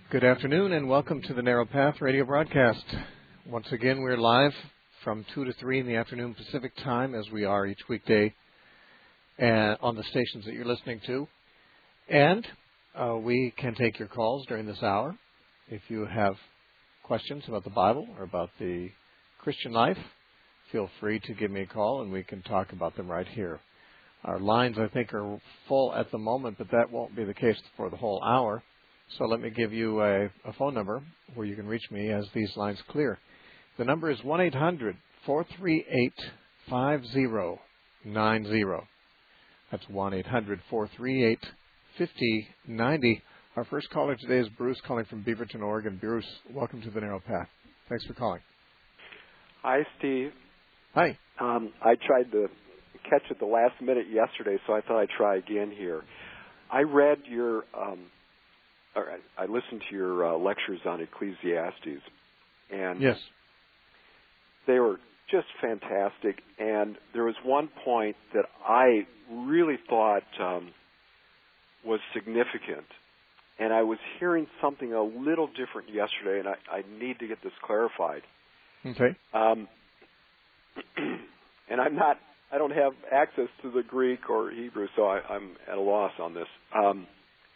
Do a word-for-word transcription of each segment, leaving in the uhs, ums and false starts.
Good afternoon and welcome to the Narrow Path radio broadcast. Once again, we're live from two to three in the afternoon Pacific time, as we are each weekday and on the stations that you're listening to. And uh, we can take your calls during this hour. If you have questions about the Bible or about the Christian life, feel free to give me a call and we can talk about them right here. Our lines, I think, are full at the moment, but that won't be the case for the whole hour. So let me give you a, a phone number where you can reach me as these lines clear. The number is one eight hundred, four three eight, five zero nine zero. That's one eight hundred, four three eight, five zero nine zero. Our first caller today is Bruce, calling from Beaverton, Oregon. Bruce, welcome to the Narrow Path. Thanks for calling. Hi, Steve. Hi. Um, I tried to catch it the last minute yesterday, so I thought I'd try again here. I read your... Um, All right. I listened to your uh, lectures on Ecclesiastes, and yes, they were just fantastic. And there was one point that I really thought um, was significant, and I was hearing something a little different yesterday, and I, I need to get this clarified. Okay. Um, and I'm not, I don't have access to the Greek or Hebrew, so I, I'm at a loss on this. Um,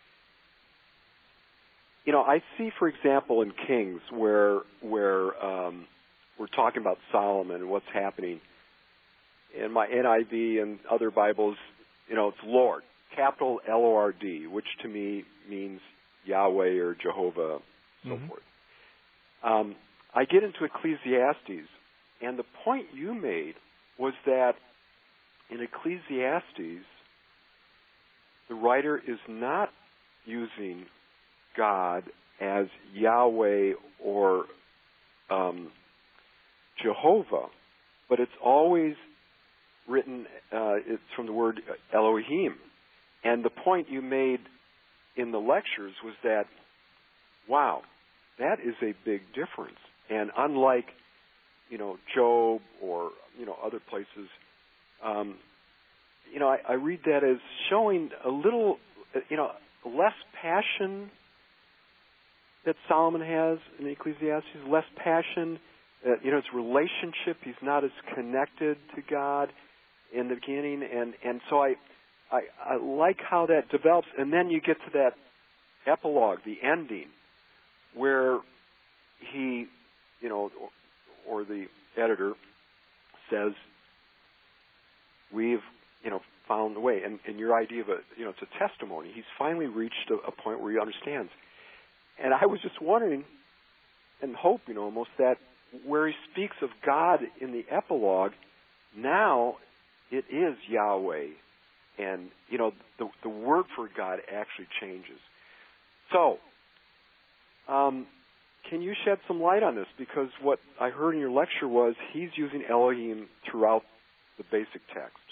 You know, I see, for example, in Kings where where um, we're talking about Solomon and what's happening. In my N I V and other Bibles, you know, it's Lord, capital L O R D, which to me means Yahweh or Jehovah, so mm-hmm. forth. Um, I get into Ecclesiastes, and the point you made was that in Ecclesiastes, the writer is not using God as Yahweh or um, Jehovah, but it's always written, uh, it's from the word Elohim. And the point you made in the lectures was that, wow, that is a big difference. And unlike, you know, Job or, you know, other places, um, you know, I, I read that as showing a little, you know, less passion that Solomon has in Ecclesiastes, less passion, uh, you know, his relationship, he's not as connected to God in the beginning, and, and so I, I I like how that develops, and then you get to that epilogue, the ending, where he, you know, or, or the editor says, we've, you know, found the way, and, and your idea of a, you know, it's a testimony. He's finally reached a, a point where he understands. And I was just wondering and hoping almost that where he speaks of God in the epilogue, now it is Yahweh. And, you know, the, the word for God actually changes. So, um, can you shed some light on this? Because what I heard in your lecture was he's using Elohim throughout the basic text.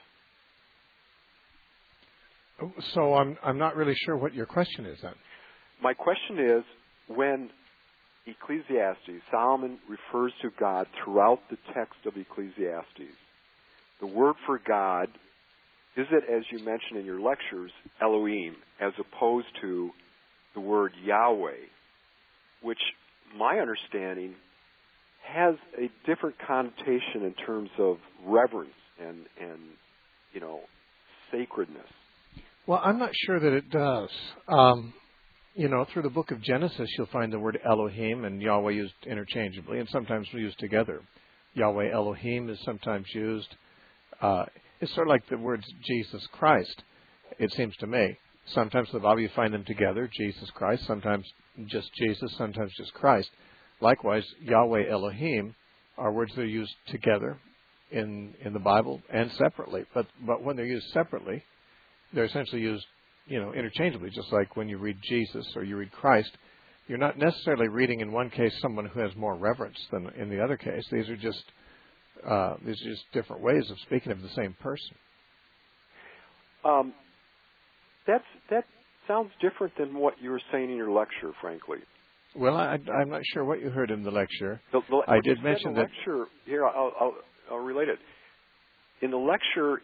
So I'm I'm not really sure what your question is then. My question is, when Ecclesiastes, Solomon refers to God throughout the text of Ecclesiastes, the word for God, is it, as you mentioned in your lectures, Elohim, as opposed to the word Yahweh, which my understanding has a different connotation in terms of reverence and, and you know, sacredness? Well, I'm not sure that it does. Um, you know, through the book of Genesis, you'll find the word Elohim and Yahweh used interchangeably and sometimes used together. Yahweh Elohim is sometimes used. Uh, it's sort of like the words Jesus Christ, it seems to me. Sometimes in the Bible you find them together, Jesus Christ, sometimes just Jesus, sometimes just Christ. Likewise, Yahweh Elohim are words that are used together in in the Bible and separately. But but when they're used separately, they're essentially used, you know, interchangeably, just like when you read Jesus or you read Christ. You're not necessarily reading in one case someone who has more reverence than in the other case. These are just uh, these are just different ways of speaking of the same person. Um, that's that sounds different than what you were saying in your lecture, frankly. Well, I, I'm not sure what you heard in the lecture. The, the, I did mention the that. Lecture, here, I'll, I'll, I'll relate it. In the lecture,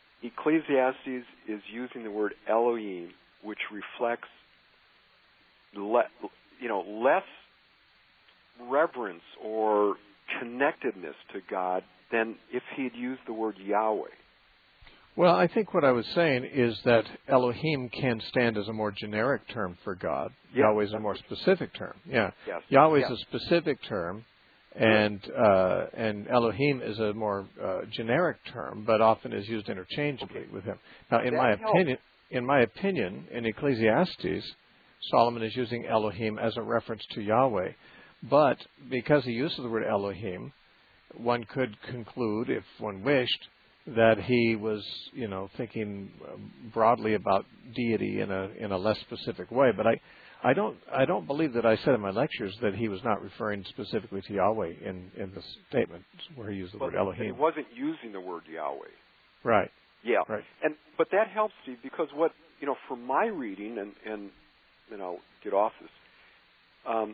Ecclesiastes is using the word Elohim, which reflects le, you know, less reverence or connectedness to God than if he had used the word Yahweh. Well, I think what I was saying is that Elohim can stand as a more generic term for God. Yeah, Yahweh is a more specific term. Yeah, yes. Yahweh is yes. a specific term, and uh, and Elohim is a more uh, generic term, but often is used interchangeably Okay. with him. Now, in That my helps. opinion, in my opinion, in Ecclesiastes, Solomon is using Elohim as a reference to Yahweh, but because he uses the word Elohim, one could conclude, if one wished, that he was, you know, thinking broadly about deity in a in a less specific way. But I, I don't I don't believe that I said in my lectures that he was not referring specifically to Yahweh in, in the statement where he used the but word Elohim. He wasn't using the word Yahweh. Right. Yeah. Right. And but that helps, Steve, because what you know from my reading, and and you know get off this, um,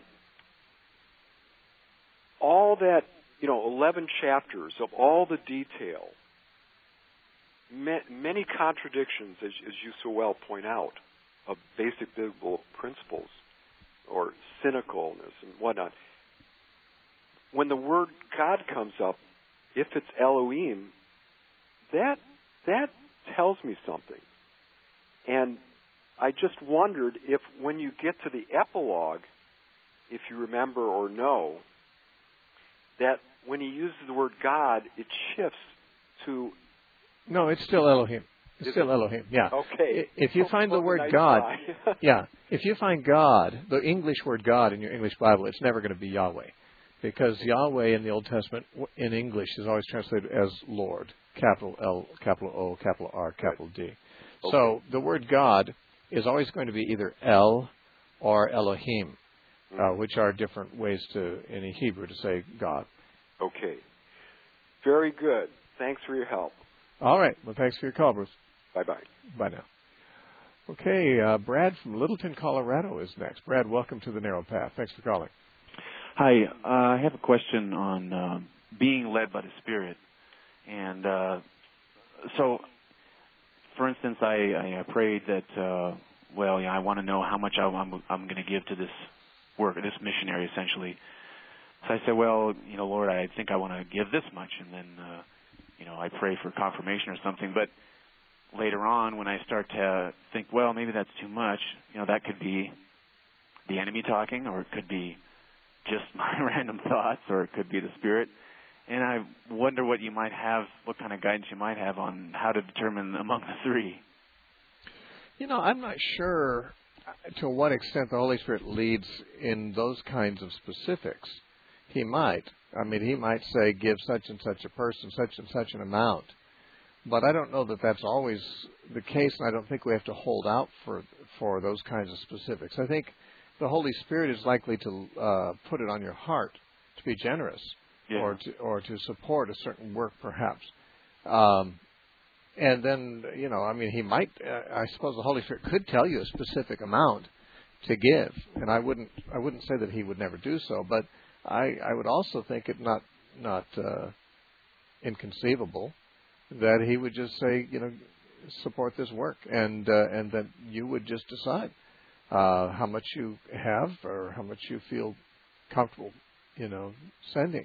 all that you know eleven chapters of all the detail. Many contradictions, as, as you so well point out, of basic biblical principles or cynicalness and whatnot. When the word God comes up, if it's Elohim, that that tells me something. And I just wondered if when you get to the epilogue, if you remember or know, that when he uses the word God, it shifts to... No, it's still Elohim. It's Is still it? Elohim, yeah. Okay. If you Oh, find the what a word nice God, try. yeah, if you find God, the English word God in your English Bible, it's never going to be Yahweh. Because Yahweh in the Old Testament, in English, is always translated as Lord. Capital L, capital O, capital R, capital D. Okay. So the word God is always going to be either El or Elohim, mm-hmm. uh, which are different ways to, in Hebrew, to say God. Okay. Very good. Thanks for your help. All right. Well, thanks for your call, Bruce. Bye-bye. Bye now. Okay, uh, Brad from Littleton, Colorado is next. Brad, welcome to the Narrow Path. Thanks for calling. Hi. Uh, I have a question on uh, being led by the Spirit. And uh, so, for instance, I, I prayed that, uh, well, yeah, I want to know how much I'm, I'm, I'm going to give to this work, this missionary, essentially. So I said, well, you know, Lord, I think I want to give this much. And then, uh, you know, I pray for confirmation or something. But later on, when I start to think, well, maybe that's too much, you know, that could be the enemy talking, or it could be just my random thoughts, or it could be the Spirit. And I wonder what you might have, what kind of guidance you might have on how to determine among the three. You know, I'm not sure to what extent the Holy Spirit leads in those kinds of specifics. He might. I mean, he might say, give such and such a person such and such an amount. But I don't know that that's always the case, and I don't think we have to hold out for for those kinds of specifics. I think the Holy Spirit is likely to uh, put it on your heart to be generous, yeah. or to or to support a certain work, perhaps. Um, and then, you know, I mean, he might. Uh, I suppose the Holy Spirit could tell you a specific amount to give, and I wouldn't. I wouldn't say that he would never do so, but I, I would also think it not not uh, inconceivable that he would just say, you know, support this work, and uh, and that you would just decide uh, how much you have or how much you feel comfortable, you know, sending.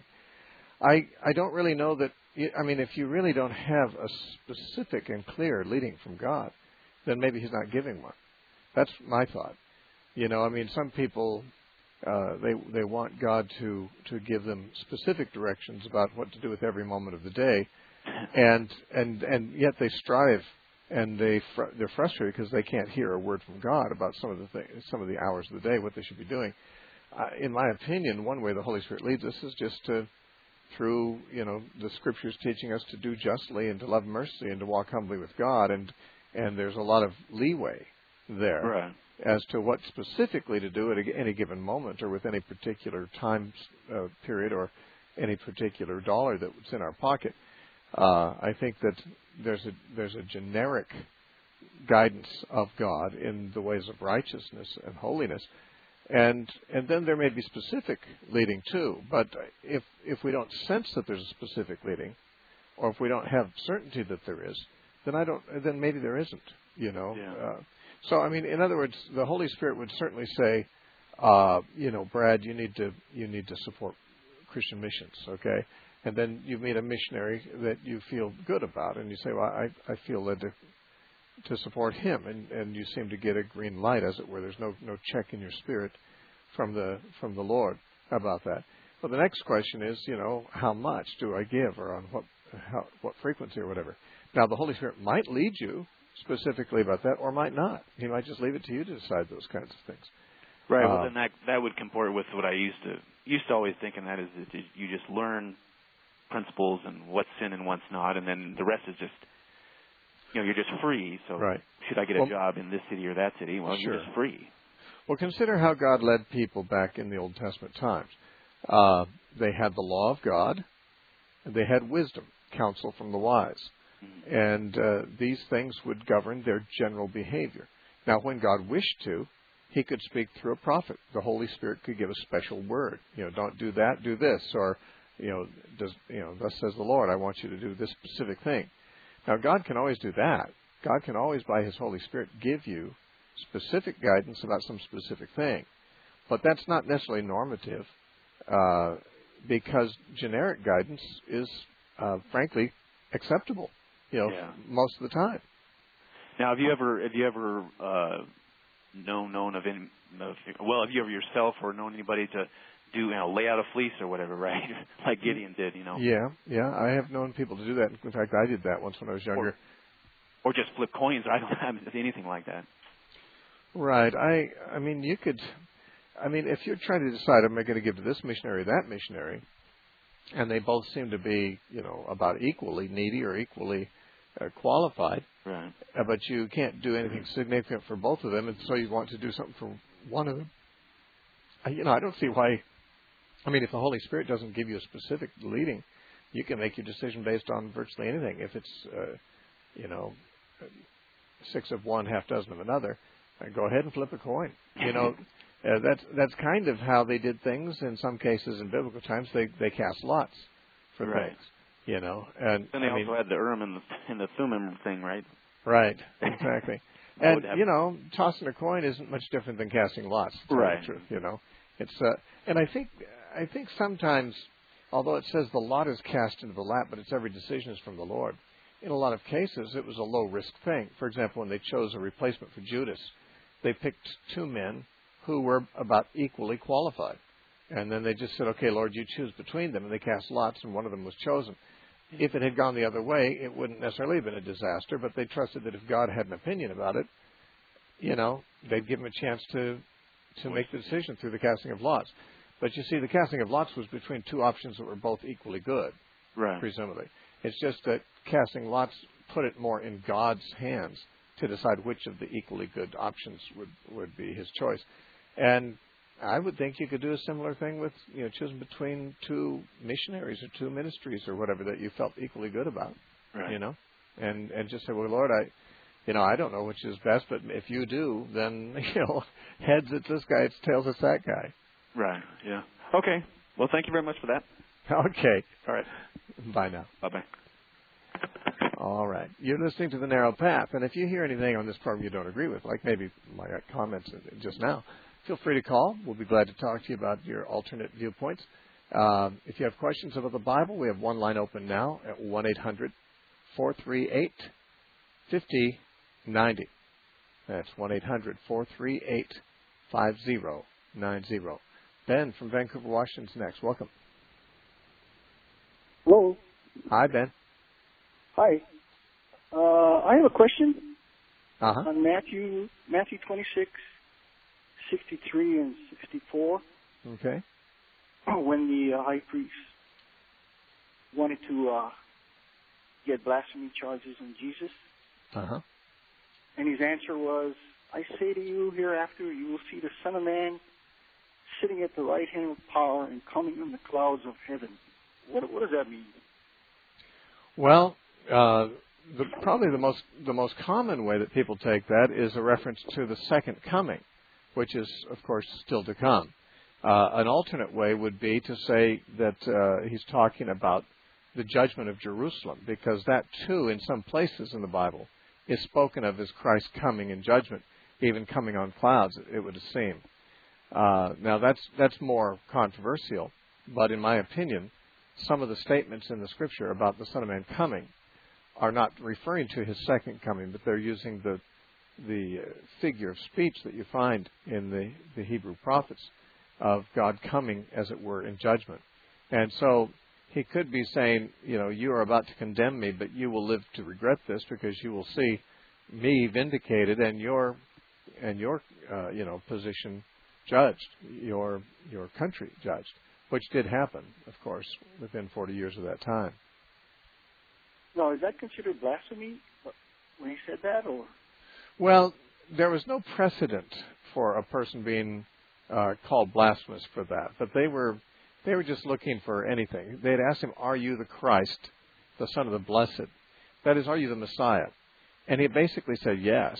I I don't really know that. I mean, if you really don't have a specific and clear leading from God, then maybe he's not giving one. That's my thought. You know, I mean, some people uh, they they want God to to give them specific directions about what to do with every moment of the day. And and and yet they strive, and they fr- they're frustrated because they can't hear a word from God about some of the th- some of the hours of the day, what they should be doing. Uh, in my opinion, one way the Holy Spirit leads us is just to, through you know the Scriptures teaching us to do justly and to love mercy and to walk humbly with God, and and there's a lot of leeway there right. as to what specifically to do at a, any given moment or with any particular time uh, period or any particular dollar that's in our pocket. Uh, I think that there's a there's a generic guidance of God in the ways of righteousness and holiness, and and then there may be specific leading too. But if if we don't sense that there's a specific leading, or if we don't have certainty that there is, then I don't. Then maybe there isn't. You know. Yeah. Uh, so I mean, in other words, the Holy Spirit would certainly say, uh, you know, Brad, you need to you need to support Christian missions, okay? And then you meet a missionary that you feel good about, and you say, well, I, I feel led to to support him, and, and you seem to get a green light, as it were. There's no no check in your spirit from the from the Lord about that. Well, the next question is, you know, how much do I give, or on what how, what frequency, or whatever. Now, the Holy Spirit might lead you specifically about that, or might not. He might just leave it to you to decide those kinds of things. Right. Uh, well, then that that would comport with what I used to used to always think, and that is that you just learn principles and what's sin and what's not, and then the rest is just, you know, you're just free. So right. should I get a well, job in this city or that city? Well, sure. you're just free. Well, consider how God led people back in the Old Testament times. Uh, they had the law of God, and they had wisdom, counsel from the wise. Mm-hmm. And uh, these things would govern their general behavior. Now, when God wished to, He could speak through a prophet. The Holy Spirit could give a special word. You know, don't do that, do this. Or, you know, does, you know, thus says the Lord, I want you to do this specific thing. Now, God can always do that. God can always, by His Holy Spirit, give you specific guidance about some specific thing. But that's not necessarily normative, uh, because generic guidance is, uh, frankly, acceptable, you know, yeah. most of the time. Now, have you ever, have you ever uh, known, known of any, of, well, have you ever yourself or known anybody to do, you know, lay out a fleece or whatever, right? Like Gideon did, you know? Yeah, yeah. I have known people to do that. In fact, I did that once when I was younger. Or, or just flip coins. I don't have anything like that. Right. I I mean, you could, I mean, if you're trying to decide, am I going to give to this missionary or that missionary, and they both seem to be, you know, about equally needy or equally uh, qualified, right. uh, but you can't do anything significant for both of them, and so you want to do something for one of them. I, you know, I don't see why. I mean, if the Holy Spirit doesn't give you a specific leading, you can make your decision based on virtually anything. If it's, uh, you know, six of one, half dozen of another, uh, go ahead and flip a coin. You know, uh, that's that's kind of how they did things in some cases in biblical times. They they cast lots for right. things. You know, and then they I also mean, had the Urim and the, and the Thummim thing, right? Right, exactly. And you know, tossing a coin isn't much different than casting lots. To right. tell the truth, you know, it's uh, and I think I think sometimes, although it says the lot is cast into the lap, but it's every decision is from the Lord. In a lot of cases, it was a low risk thing. For example, when they chose a replacement for Judas, they picked two men who were about equally qualified, and then they just said, "Okay, Lord, you choose between them," and they cast lots, and one of them was chosen. If it had gone the other way, it wouldn't necessarily have been a disaster, but they trusted that if God had an opinion about it, you know, they'd give him a chance to to make the decision through the casting of lots. But you see, the casting of lots was between two options that were both equally good, right. presumably. It's just that casting lots put it more in God's hands to decide which of the equally good options would, would be his choice. And I would think you could do a similar thing with, you know, choosing between two missionaries or two ministries or whatever that you felt equally good about, right. you know, and and just say, well, Lord, I, you know, I don't know which is best, but if you do, then, you know, heads it's this guy, it's tails it's that guy. Right. Yeah. Okay. Well, thank you very much for that. Okay. All right. Bye now. Bye bye. All right. You're listening to The Narrow Path, and if you hear anything on this program you don't agree with, like maybe my comments just now, feel free to call. We'll be glad to talk to you about your alternate viewpoints. Um, if you have questions about the Bible, we have one line open now at one eight hundred four three eight five zero nine zero. That's one eight hundred four three eight five zero nine zero. Ben from Vancouver, Washington's next. Welcome. Hello. Hi, Ben. Hi. Uh, I have a question uh-huh. on Matthew Matthew twenty-six, sixty-three and sixty-four. Okay. When the uh, high priest wanted to uh, get blasphemy charges on Jesus. Uh-huh. And his answer was, I say to you, hereafter you will see the Son of Man sitting at the right hand of power and coming in the clouds of heaven. What, what does that mean? Well, uh, the, probably the most the most common way that people take that is a reference to the second coming, which is, of course, still to come. Uh, an alternate way would be to say that uh, he's talking about the judgment of Jerusalem, because that, too, in some places in the Bible, is spoken of as Christ coming in judgment, even coming on clouds, it would seem. Uh, now, that's that's more controversial, but in my opinion, some of the statements in the Scripture about the Son of Man coming are not referring to his second coming, but they're using the the figure of speech that you find in the, the Hebrew prophets of God coming, as it were, in judgment. And so he could be saying, you know, you are about to condemn me, but you will live to regret this because you will see me vindicated and your and your uh, you know position judged, your your country judged, which did happen, of course, within forty years of that time. Now, is that considered blasphemy when he said that, or? Well, there was no precedent for a person being uh, called blasphemous for that, but they were they were just looking for anything. They had asked him, "Are you the Christ, the Son of the Blessed?" That is, "Are you the Messiah?" And he basically said yes,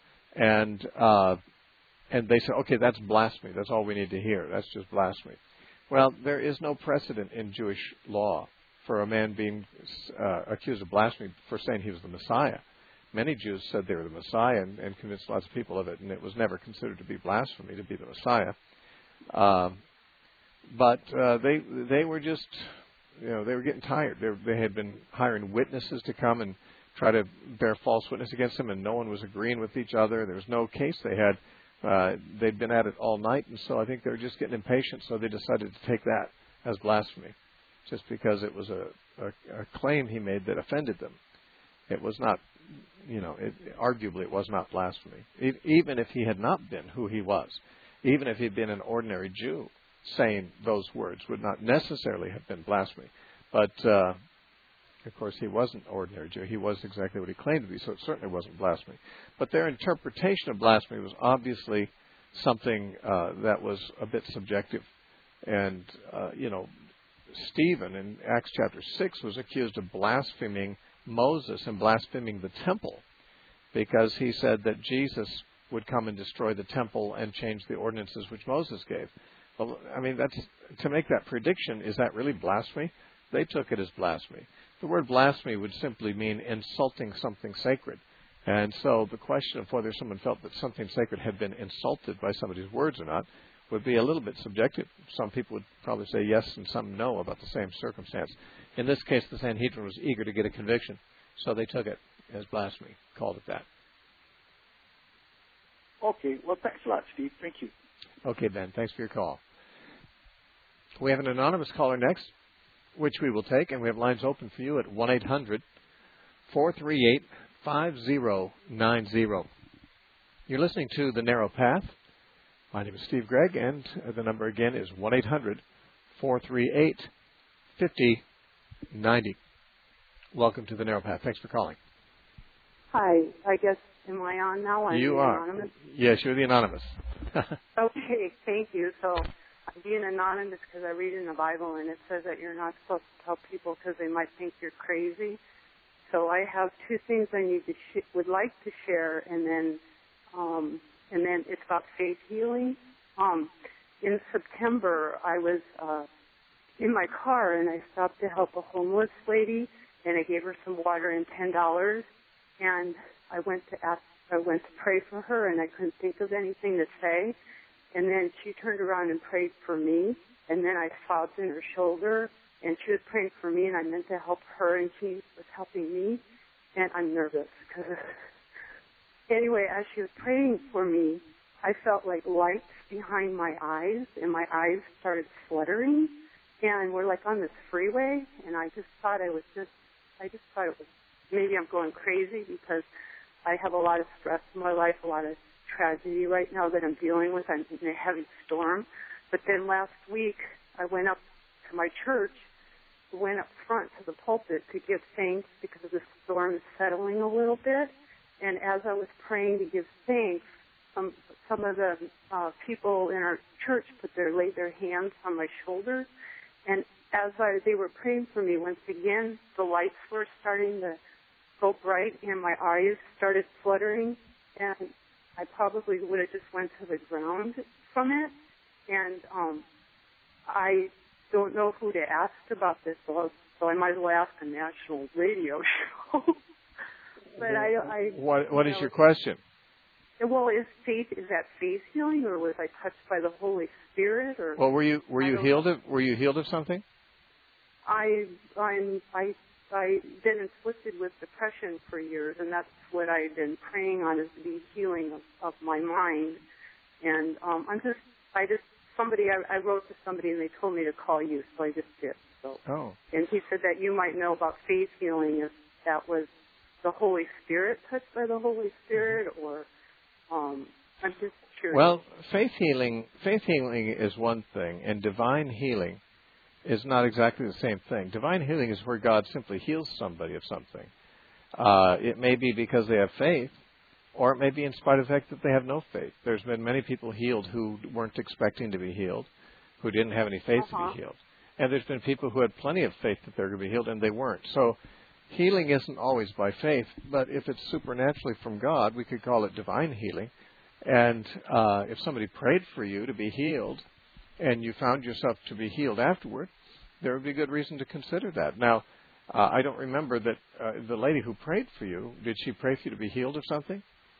and uh, and they said, "Okay, that's blasphemy. That's all we need to hear. That's just blasphemy." Well, there is no precedent in Jewish law for a man being uh, accused of blasphemy for saying he was the Messiah. Many Jews said they were the Messiah and, and convinced lots of people of it, and it was never considered to be blasphemy to be the Messiah. Um, but uh, they they were just, you know, they were getting tired. They, they had been hiring witnesses to come and try to bear false witness against him, and no one was agreeing with each other. There was no case they had. Uh, they'd been at it all night, and so I think they were just getting impatient, so they decided to take that as blasphemy, just because it was a, a, a claim he made that offended them. It was not, you know, it, arguably it was not blasphemy. It, even if he had not been who he was, even if he'd been an ordinary Jew, saying those words would not necessarily have been blasphemy. But, uh, of course, he wasn't an ordinary Jew. He was exactly what he claimed to be, so it certainly wasn't blasphemy. But their interpretation of blasphemy was obviously something uh, that was a bit subjective. And, uh, you know, Stephen in Acts chapter six was accused of blaspheming Moses and blaspheming the temple because he said that Jesus would come and destroy the temple and change the ordinances which Moses gave. Well, I mean, that's to make that prediction, is that really blasphemy? They took it as blasphemy. The word blasphemy would simply mean insulting something sacred. And so the question of whether someone felt that something sacred had been insulted by somebody's words or not would be a little bit subjective. Some people would probably say yes and some no about the same circumstance. In this case, the Sanhedrin was eager to get a conviction, so they took it as blasphemy, called it that. Okay. Well, thanks a lot, Steve. Thank you. Okay, Ben. Thanks for your call. We have an anonymous caller next, which we will take, and we have lines open for you at one eight hundred four three eight five zero nine zero. You're listening to The Narrow Path. My name is Steve Gregg, and the number again is one eight hundred four three eight five zero nine zero. Welcome to The Narrow Path. Thanks for calling. Hi. I guess, am I on now? I'm you are. Anonymous? Yes, you're the anonymous. Okay, thank you. So I'm being anonymous because I read in the Bible, and it says that you're not supposed to tell people because they might think you're crazy. So I have two things I need to sh- would like to share, and then um, and then it's about faith healing. Um, in September, I was uh, in my car, and I stopped to help a homeless lady, and I gave her some water and ten dollars, and I went to ask, I went to pray for her, and I couldn't think of anything to say, and then she turned around and prayed for me, and then I sobbed in her shoulder, and she was praying for me, and I meant to help her, and she was helping me, and I'm nervous because anyway, as she was praying for me, I felt like lights behind my eyes, and my eyes started fluttering, and we're like on this freeway, and I just thought I was just, I just thought it was, maybe I'm going crazy because I have a lot of stress in my life, a lot of tragedy right now that I'm dealing with. I'm in a heavy storm. But then last week, I went up to my church, went up front to the pulpit to give thanks because the storm is settling a little bit. And as I was praying to give thanks, some some of the uh, people in our church put their laid their hands on my shoulders. And as I, they were praying for me, once again, the lights were starting to go bright, and my eyes started fluttering, and I probably would have just went to the ground from it. And um, I don't know who to ask about this, so, so I might as well ask a national radio show. But I, I what what is know, your question? well, is faith is that faith healing, or was I touched by the Holy Spirit, or? Well, were you were you I healed know. of were you healed of something? I I'm I I been afflicted with depression for years, and that's what I've been praying on, is the healing of, of my mind. And um, I'm just I just somebody I, I wrote to somebody, and they told me to call you, so I just did. So. Oh. And he said that you might know about faith healing, if that was the Holy Spirit, touched by the Holy Spirit, or um, I'm just curious. Well, faith healing faith healing is one thing, and divine healing is not exactly the same thing. Divine healing is where God simply heals somebody of something. Uh, it may be because they have faith, or it may be in spite of the fact that they have no faith. There's been many people healed who weren't expecting to be healed, who didn't have any faith uh-huh. to be healed. And there's been people who had plenty of faith that they're going to be healed, and they weren't. So healing isn't always by faith, but if it's supernaturally from God, we could call it divine healing. And uh, if somebody prayed for you to be healed, and you found yourself to be healed afterward, there would be good reason to consider that. Now, uh, I don't remember that uh, the lady who prayed for you, did she pray for you to be healed of something?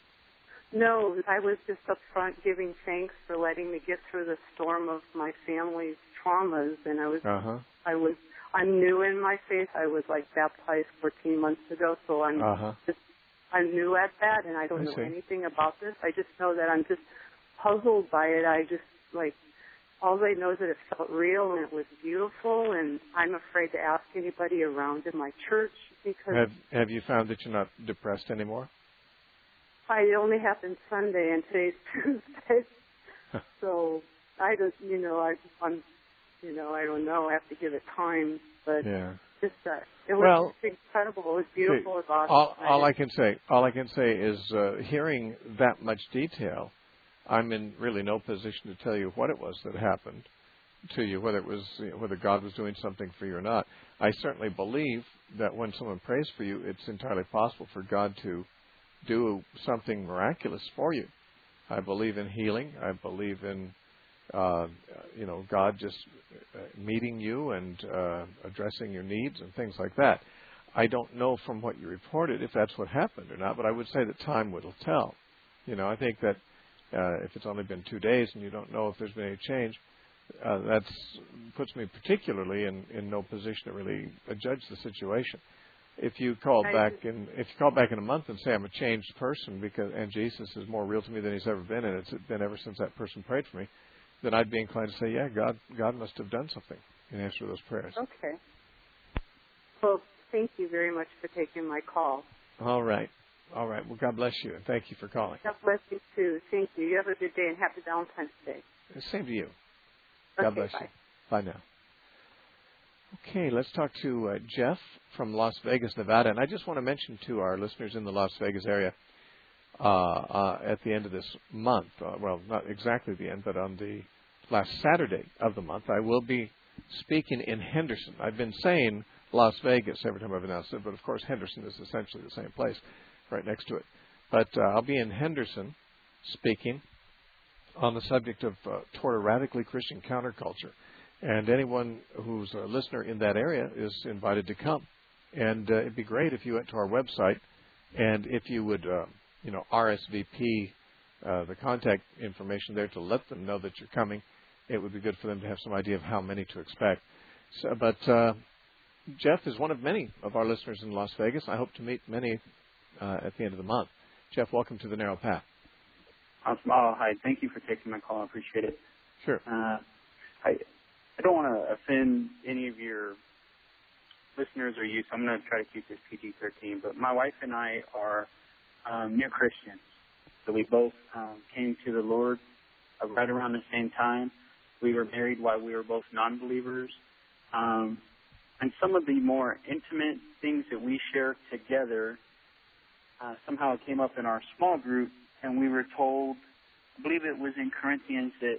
No, I was just up front giving thanks for letting me get through the storm of my family's traumas, and I was, Uh-huh. I was, I'm new in my faith. I was like baptized fourteen months ago, so I'm Uh-huh. just, I'm new at that, and I don't I know see. anything about this. I just know that I'm just puzzled by it. I just like. All I know is that it felt real and it was beautiful, and I'm afraid to ask anybody around in my church because Have Have you found that you're not depressed anymore? I, it only happened Sunday and today's Tuesday, so I just, you know, I, I'm, you know, I don't know. I have to give it time, but Yeah. just that it was Well, just incredible. It was beautiful. It was awesome. All, all I, I can say, all I can say is, uh, hearing that much detail, I'm in really no position to tell you what it was that happened to you, whether it was you know, whether God was doing something for you or not. I certainly believe that when someone prays for you, it's entirely possible for God to do something miraculous for you. I believe in healing. I believe in uh, you know God just meeting you and uh, addressing your needs and things like that. I don't know from what you reported if that's what happened or not, but I would say that time will tell. You know, I think that. Uh, if it's only been two days and you don't know if there's been any change, uh, that puts me particularly in, in no position to really uh, judge the situation. If you call I back just, in, if you call back in a month and say I'm a changed person because and Jesus is more real to me than he's ever been, and it's been ever since that person prayed for me, then I'd be inclined to say, yeah, God, God must have done something in answer to those prayers. okay. Well, thank you very much for taking my call. All right. All right. Well, God bless you, and thank you for calling. God bless you, too. Thank you. You have a good day, and happy Valentine's Day. Same to you. God Okay, bless bye. you. Bye now. Okay, let's talk to uh, Jeff from Las Vegas, Nevada. And I just want to mention to our listeners in the Las Vegas area, uh, uh, at the end of this month, uh, well, not exactly the end, but on the last Saturday of the month, I will be speaking in Henderson. I've been saying Las Vegas every time I've announced it, but of course Henderson is essentially the same place, right next to it. But uh, I'll be in Henderson speaking on the subject of uh, toward a radically Christian counterculture. And anyone who's a listener in that area is invited to come. And uh, it'd be great if you went to our website and if you would, uh, you know, R S V P uh, the contact information there to let them know that you're coming. It would be good for them to have some idea of how many to expect. So, but uh, Jeff is one of many of our listeners in Las Vegas. I hope to meet many uh, at the end of the month. Jeff, welcome to the Narrow Path. Awesome. Oh, hi. Thank you for taking my call. I appreciate it. Sure. Uh, I I don't want to offend any of your listeners or you, so I'm going to try to keep this P G thirteen. But my wife and I are um, new Christians. So we both um, came to the Lord uh, right around the same time. We were married while we were both non-believers. Um, and some of the more intimate things that we share together uh, somehow came up in our small group, and we were told, I believe it was in Corinthians, that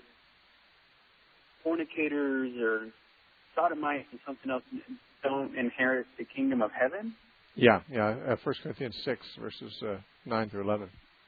fornicators or sodomites and something else don't inherit the kingdom of heaven. Yeah, yeah. Uh, First Corinthians six, verses uh, nine through eleven.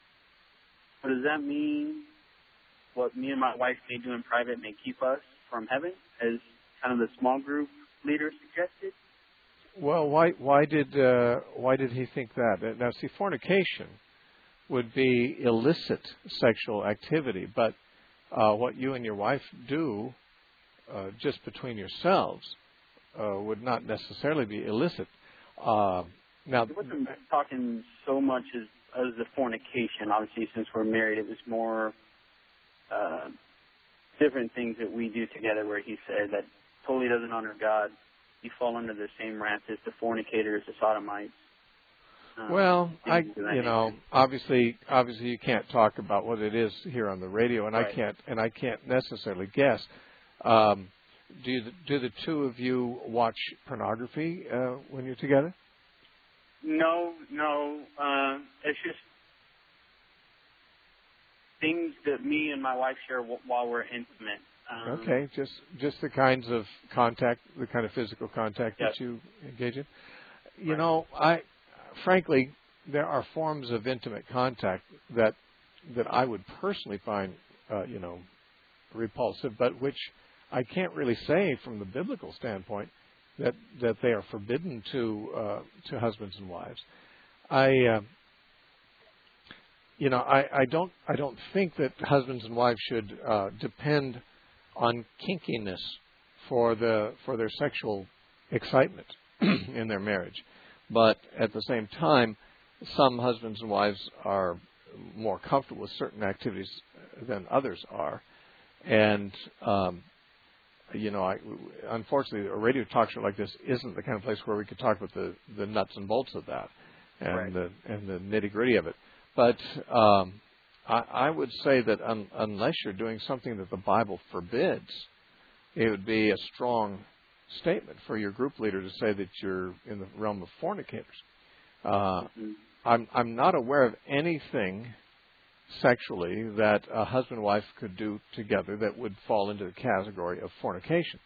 So does that mean what me and my wife may do in private may keep us from heaven, as kind of the small group leader suggested? Well, why why did uh, why did he think that? Uh, Now, see, fornication would be illicit sexual activity. But uh, what you and your wife do uh, just between yourselves uh, would not necessarily be illicit. Uh, now, it wasn't talking so much as, as the fornication. Obviously, since we're married, it was more uh, different things that we do together where he said that totally doesn't honor God. You fall under the same wrath as the fornicators, the sodomites. Um, well, I, you you know, obviously, obviously, you can't talk about what it is here on the radio, and right. I can't, and I can't necessarily guess. Um, do you, do the two of you watch pornography uh, when you're together? No, no. Uh, it's just things that me and my wife share w- while we're intimate. Um, okay, just just the kinds of contact, the kind of physical contact yes. that you engage in. You right. know, I frankly, there are forms of intimate contact that that I would personally find, uh, you know, repulsive, but which I can't really say from the biblical standpoint that that they are forbidden to uh, to husbands and wives. I. Uh, You know, I, I don't. I don't think that husbands and wives should uh, depend on kinkiness for the for their sexual excitement in their marriage. But at the same time, some husbands and wives are more comfortable with certain activities than others are, and um, you know, I, unfortunately, a radio talk show like this isn't the kind of place where we could talk about the, the nuts and bolts of that and right. the and the nitty gritty of it. But um, I, I would say that un, unless you're doing something that the Bible forbids, it would be a strong statement for your group leader to say that you're in the realm of fornicators. Uh, mm-hmm. I'm, I'm not aware of anything sexually that a husband and wife could do together that would fall into the category of fornication.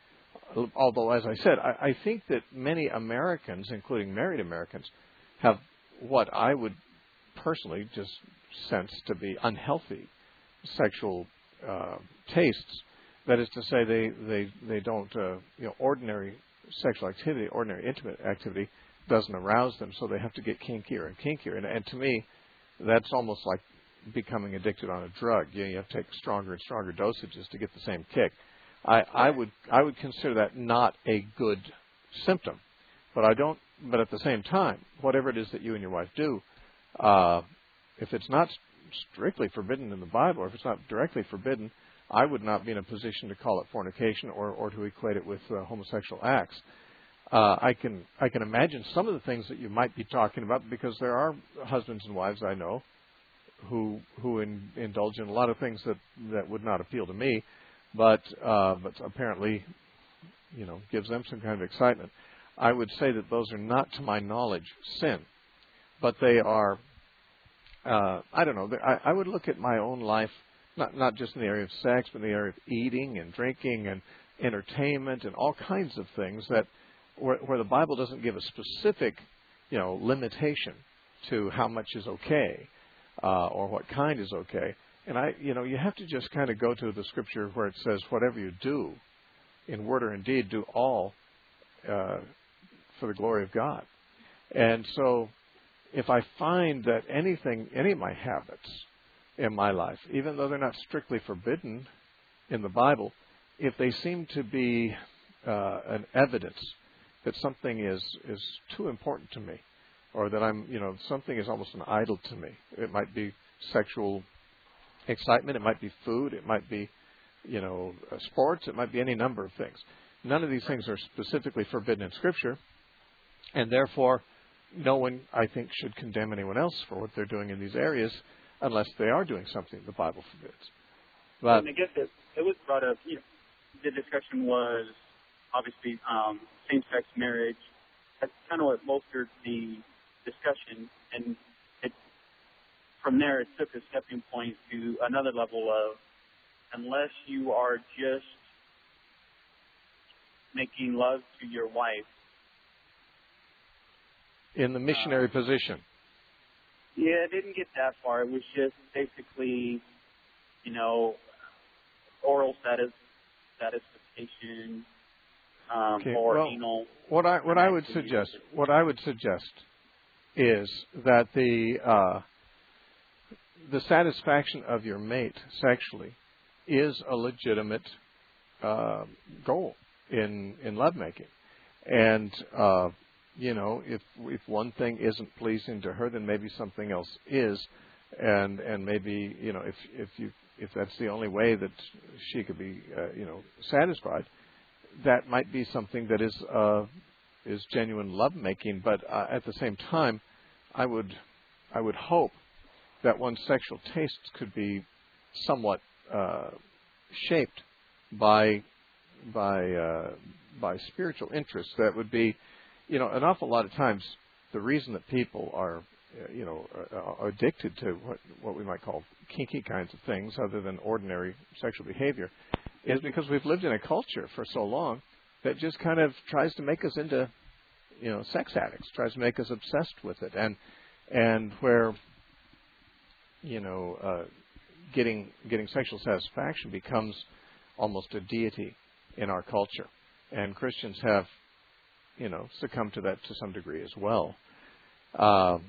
Although, as I said, I, I think that many Americans, including married Americans, have what I would personally just sense to be unhealthy sexual uh, tastes. That is to say, they they they don't uh, you know ordinary sexual activity, ordinary intimate activity doesn't arouse them, so they have to get kinkier and kinkier. And, and to me, that's almost like becoming addicted on a drug. You know, you have to take stronger and stronger dosages to get the same kick. I, I would I would consider that not a good symptom, but I don't. But at the same time, whatever it is that you and your wife do, Uh, if it's not strictly forbidden in the Bible, or if it's not directly forbidden, I would not be in a position to call it fornication or, or to equate it with uh, homosexual acts. Uh, I can I can imagine some of the things that you might be talking about, because there are husbands and wives I know who who in, indulge in a lot of things that, that would not appeal to me, but uh, but apparently, you know, gives them some kind of excitement. I would say that those are not, to my knowledge, sin. But they are, uh, I don't know, I, I would look at my own life, not not just in the area of sex, but in the area of eating and drinking and entertainment and all kinds of things that where, where the Bible doesn't give a specific, you know, limitation to how much is okay uh, or what kind is okay. And I, you know, you have to just kind of go to the scripture where it says, whatever you do, in word or in deed, do all uh, for the glory of God. And so, if I find that anything, any of my habits in my life, even though they're not strictly forbidden in the Bible, if they seem to be uh, an evidence that something is, is too important to me, or that I'm, you know, something is almost an idol to me. It might be sexual excitement, it might be food, it might be, you know, uh, sports, it might be any number of things. None of these things are specifically forbidden in Scripture, and therefore, no one, I think, should condemn anyone else for what they're doing in these areas unless they are doing something the Bible forbids. But and I guess it, it was brought up, you know, the discussion was obviously um, same-sex marriage. That's kind of what bolstered the discussion. And it, from there, it took a stepping point to another level of, unless you are just making love to your wife, in the missionary uh, position. Yeah, it didn't get that far. It was just basically, you know, oral satis- satisfaction um, okay, or well, anal. What I what I would suggest what I would suggest is that the uh, the satisfaction of your mate sexually is a legitimate uh, goal in in lovemaking. And uh, you know, if if one thing isn't pleasing to her, then maybe something else is, and and maybe you know if if you if that's the only way that she could be uh, you know satisfied, that might be something that is uh, is genuine lovemaking. But uh, at the same time, I would I would hope that one's sexual tastes could be somewhat uh, shaped by by uh, by spiritual interests. That would be, you know, an awful lot of times the reason that people are, uh, you know, are addicted to what what we might call kinky kinds of things, other than ordinary sexual behavior, is because we've lived in a culture for so long that just kind of tries to make us into, you know, sex addicts, tries to make us obsessed with it, and and where, you know, uh, getting getting sexual satisfaction becomes almost a deity in our culture, and Christians have, you know, succumbed to that to some degree as well. Uh,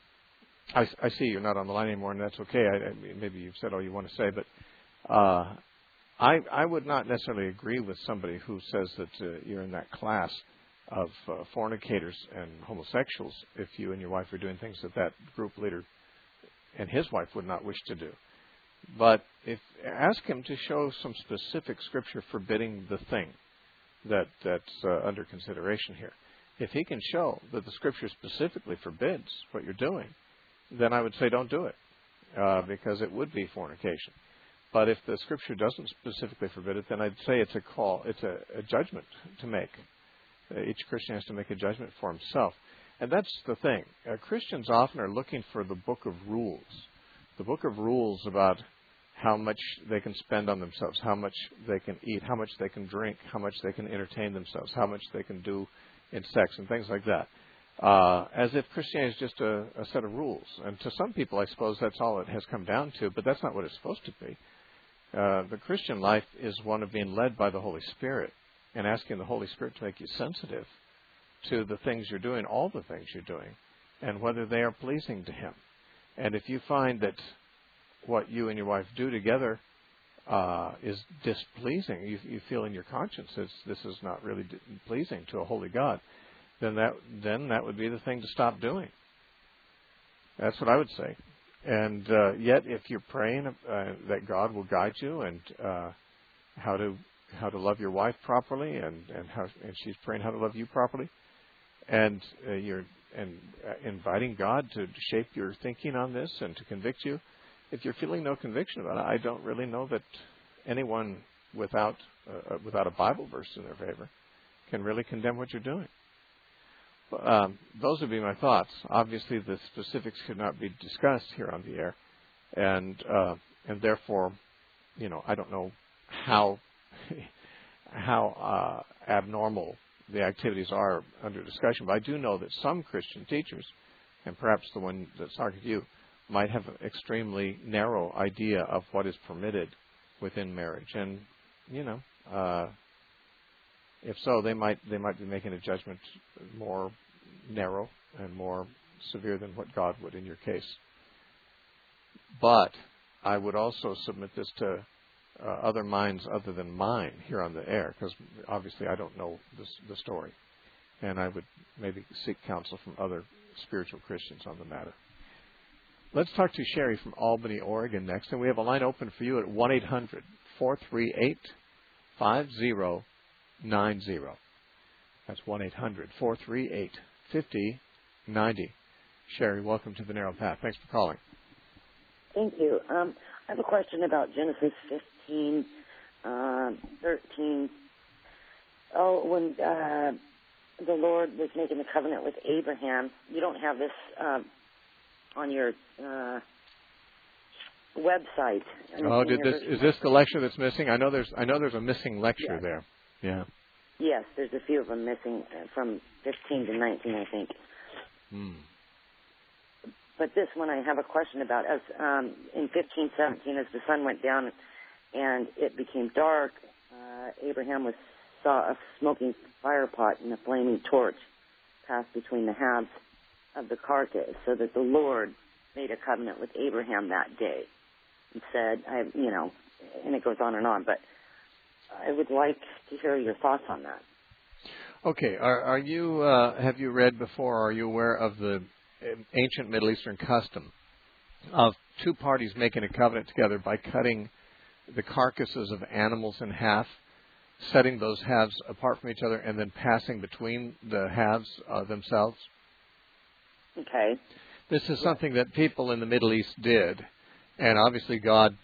I, I see you're not on the line anymore, and that's okay. I, I, maybe you've said all you want to say, but uh, I I would not necessarily agree with somebody who says that uh, you're in that class of uh, fornicators and homosexuals if you and your wife are doing things that that group leader and his wife would not wish to do. But if ask him to show some specific scripture forbidding the thing that that's uh, under consideration here. If he can show that the scripture specifically forbids what you're doing, then I would say don't do it, uh, because it would be fornication. But if the scripture doesn't specifically forbid it, then I'd say it's a call, it's a, a judgment to make. Uh, each Christian has to make a judgment for himself. And that's the thing. Uh, Christians often are looking for the book of rules. The book of rules about how much they can spend on themselves, how much they can eat, how much they can drink, how much they can entertain themselves, how much they can do in sex and things like that. Uh, as if Christianity is just a, a set of rules. And to some people, I suppose that's all it has come down to, but that's not what it's supposed to be. Uh, the Christian life is one of being led by the Holy Spirit and asking the Holy Spirit to make you sensitive to the things you're doing, all the things you're doing, and whether they are pleasing to Him. And if you find that what you and your wife do together uh, is displeasing, you, you feel in your conscience that this is not really d- pleasing to a holy God, then that then that would be the thing to stop doing. That's what I would say. And uh, yet, if you're praying uh, that God will guide you and uh, how to how to love your wife properly, and and how and she's praying how to love you properly, and uh, you're and uh, inviting God to shape your thinking on this and to convict you. If you're feeling no conviction about it, I don't really know that anyone without uh, without a Bible verse in their favor can really condemn what you're doing. Um, those would be my thoughts. Obviously, the specifics could not be discussed here on the air, and uh, and therefore, you know, I don't know how how uh, abnormal the activities are under discussion. But I do know that some Christian teachers, and perhaps the one that's talking to you, might have an extremely narrow idea of what is permitted within marriage, and you know, uh, if so, they might they might be making a judgment more narrow and more severe than what God would in your case. But I would also submit this to uh, other minds other than mine here on the air, because obviously I don't know this, the story, and I would maybe seek counsel from other spiritual Christians on the matter. Let's talk to Sherry from Albany, Oregon next, and we have a line open for you at one eight hundred four three eight five zero nine zero. That's one eight hundred four three eight five zero nine zero. Sherry, welcome to the Narrow Path. Thanks for calling. Thank you. Um, I have a question about Genesis fifteen, uh, thirteen. Oh, when uh, the Lord was making the covenant with Abraham, you don't have this uh, on your uh, website. Oh, did this is this the lecture that's missing? I know there's I know there's a missing lecture yes. there. Yeah. Yes, there's a few of them missing from fifteen to nineteen, I think. Hmm. But this one I have a question about. As um, in fifteen seventeen, as the sun went down and it became dark, uh, Abraham was saw a smoking fire pot and a flaming torch pass between the halves of the carcass, so that the Lord made a covenant with Abraham that day and said, I, you know, and it goes on and on. But I would like to hear your thoughts on that. Okay. Are, are you, uh, have you read before, or are you aware of the ancient Middle Eastern custom of two parties making a covenant together by cutting the carcasses of animals in half, setting those halves apart from each other, and then passing between the halves uh, themselves? Okay. This is something that people in the Middle East did, and obviously God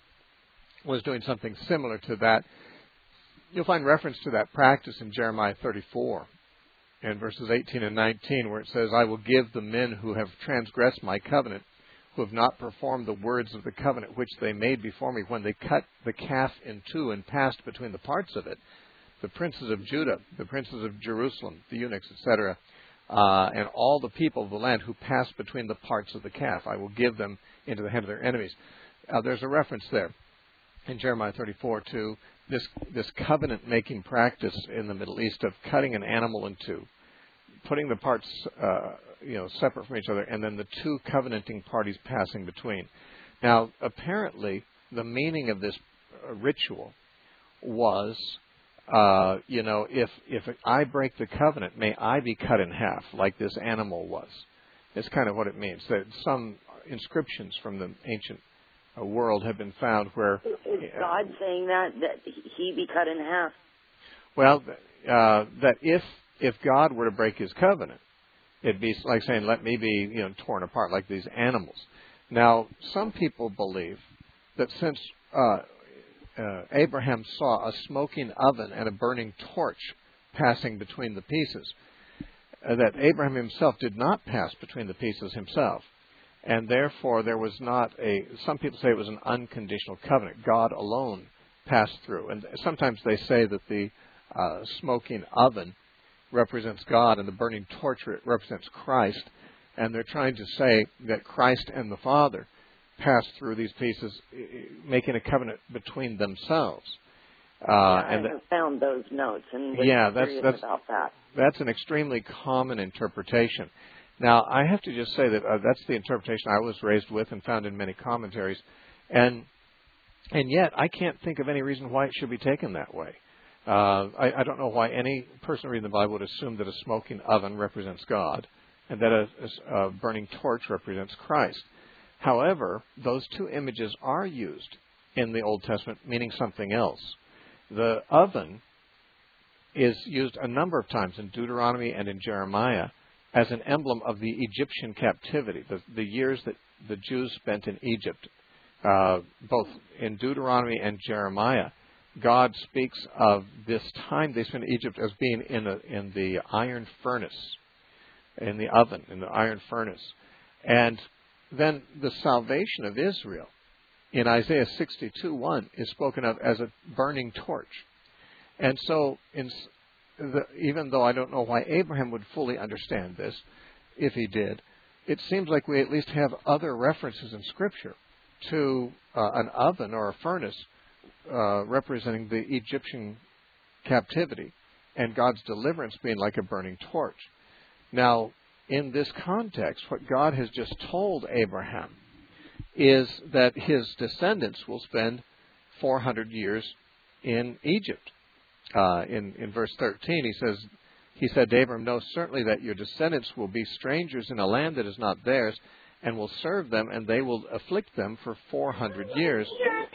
was doing something similar to that. You'll find reference to that practice in Jeremiah thirty-four, in verses eighteen and nineteen, where it says, I will give the men who have transgressed my covenant, who have not performed the words of the covenant which they made before me when they cut the calf in two and passed between the parts of it, the princes of Judah, the princes of Jerusalem, the eunuchs, et cetera, uh, and all the people of the land who passed between the parts of the calf. I will give them into the hand of their enemies. Uh, there's a reference there in Jeremiah thirty-four to this this covenant-making practice in the Middle East of cutting an animal in two, putting the parts uh, you know separate from each other, and then the two covenanting parties passing between. Now, apparently, the meaning of this uh, ritual was, uh, you know, if if I break the covenant, may I be cut in half, like this animal was. It's kind of what it means. That some inscriptions from the ancient uh, world have been found where... Is God uh, saying that, that he be cut in half? Well, uh, that if if God were to break his covenant, it'd be like saying, let me be, you know, torn apart like these animals. Now, some people believe that since uh, uh, Abraham saw a smoking oven and a burning torch passing between the pieces, uh, that Abraham himself did not pass between the pieces himself. And therefore, there was not a, some people say it was an unconditional covenant. God alone passed through. And sometimes they say that the uh, smoking oven represents God and the burning torch represents Christ. And they're trying to say that Christ and the Father passed through these pieces, making a covenant between themselves. Uh, yeah, and I have found those notes and was yeah, that's, curious that's, about that. That's an extremely common interpretation. Now, I have to just say that uh, that's the interpretation I was raised with and found in many commentaries. And and yet, I can't think of any reason why it should be taken that way. Uh, I, I don't know why any person reading the Bible would assume that a smoking oven represents God and that a, a, a burning torch represents Christ. However, those two images are used in the Old Testament, meaning something else. The oven is used a number of times in Deuteronomy and in Jeremiah as an emblem of the Egyptian captivity, the, the years that the Jews spent in Egypt. Uh, both in Deuteronomy and Jeremiah, God speaks of this time they spent in Egypt as being in, a, in the iron furnace, in the oven, in the iron furnace. And then the salvation of Israel in Isaiah sixty-two one is spoken of as a burning torch. And so, in, the, even though I don't know why Abraham would fully understand this, if he did, it seems like we at least have other references in Scripture to uh, an oven or a furnace uh, representing the Egyptian captivity and God's deliverance being like a burning torch. Now, in this context, what God has just told Abraham is that his descendants will spend four hundred years in Egypt. Uh, in, in verse thirteen, he says, he said to Abram, know certainly that your descendants will be strangers in a land that is not theirs, and will serve them, and they will afflict them for four hundred years.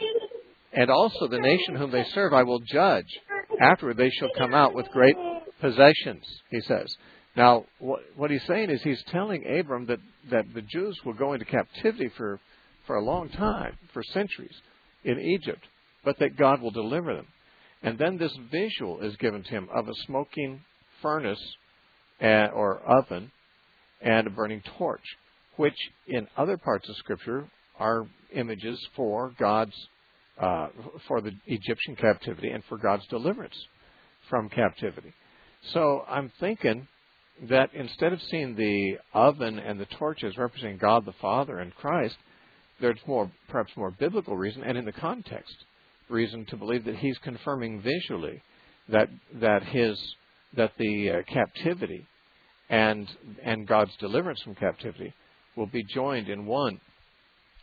And also the nation whom they serve I will judge. Afterward they shall come out with great possessions, he says. Now, what, what he's saying is he's telling Abram that, that the Jews will go into captivity for, for a long time, for centuries, in Egypt, but that God will deliver them. And then this visual is given to him of a smoking furnace uh, or oven and a burning torch, which in other parts of Scripture are images for God's, uh, for the Egyptian captivity and for God's deliverance from captivity. So I'm thinking that instead of seeing the oven and the torches representing God the Father and Christ, there's more, perhaps more biblical reason, and in the context, reason to believe that he's confirming visually that that his that the uh, captivity and and God's deliverance from captivity will be joined in one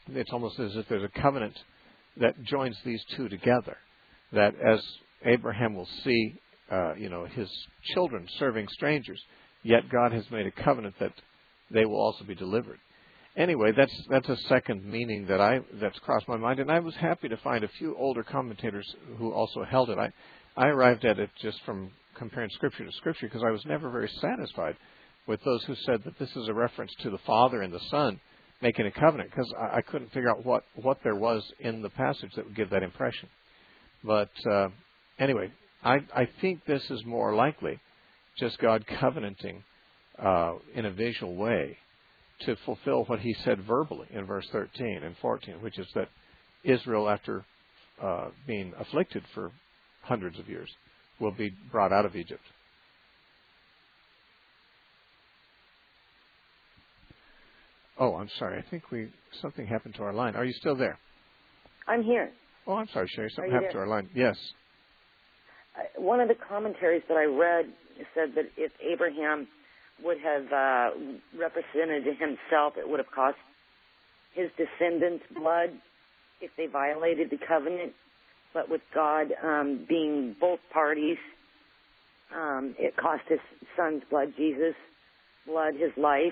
it's almost as if there's a covenant that joins these two together. That as Abraham will see, uh, you know, his children serving strangers, yet God has made a covenant that they will also be delivered. Anyway, that's that's a second meaning that I that's crossed my mind, and I was happy to find a few older commentators who also held it. I I arrived at it just from comparing Scripture to Scripture because I was never very satisfied with those who said that this is a reference to the Father and the Son making a covenant, because I, I couldn't figure out what, what there was in the passage that would give that impression. But uh, anyway, I, I think this is more likely just God covenanting uh, in a visual way to fulfill what he said verbally in verse thirteen and fourteen, which is that Israel, after uh, being afflicted for hundreds of years, will be brought out of Egypt. Oh, I'm sorry. I think we something happened to our line. Are you still there? I'm here. Oh, I'm sorry, Sherry. Something Are you happened there? to our line. Yes. Uh, one of the commentaries that I read said that if Abraham would have uh, represented himself, it would have cost his descendants blood if they violated the covenant. But with God um, being both parties, um, it cost his son's blood, Jesus' blood, his life.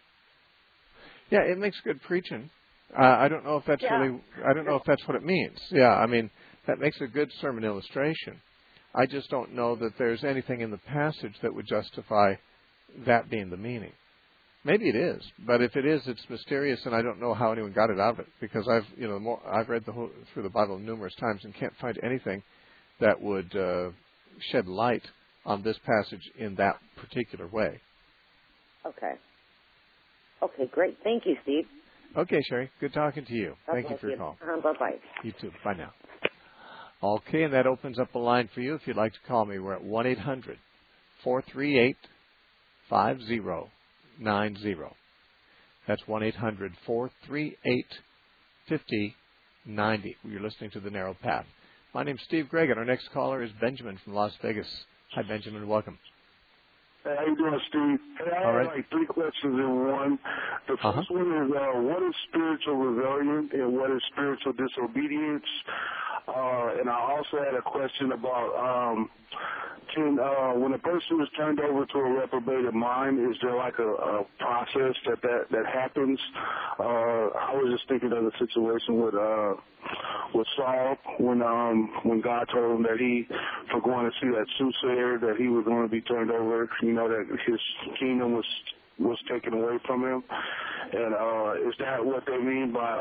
Yeah, it makes good preaching. Uh, I don't know if that's Yeah. really. I don't know if that's what it means. Yeah, I mean that makes a good sermon illustration. I just don't know that there's anything in the passage that would justify that being the meaning. Maybe it is, but if it is, it's mysterious, and I don't know how anyone got it out of it, because I've, you know, more, I've read the whole, through the Bible numerous times and can't find anything that would uh, shed light on this passage in that particular way. Okay. Okay, great. Thank you, Steve. Okay, Sherry. Good talking to you. God Thank you bless for your call. Uh-huh, bye-bye. You too. Bye now. Okay, and that opens up a line for you if you'd like to call me. We're at one eight hundred four three eight five zero nine zero. That's one eight hundred four three eight five zero nine zero. You're listening to The Narrow Path. My name's Steve Gregg, and our next caller is Benjamin from Las Vegas. Hi, Benjamin. Welcome. Hey, how you doing, Steve? Hey, I All have right. like three questions in one. The first Uh-huh. one is, uh, what is spiritual rebellion and what is spiritual disobedience? Uh, and I also had a question about, um, can, uh, when a person is turned over to a reprobated mind, is there like a, a process that, that, that happens? Uh, I was just thinking of the situation with, uh, with Saul when, um, when God told him that he, for going to see that soothsayer, that he was going to be turned over, you know, that his kingdom was was taken away from him. And uh, is that what they mean by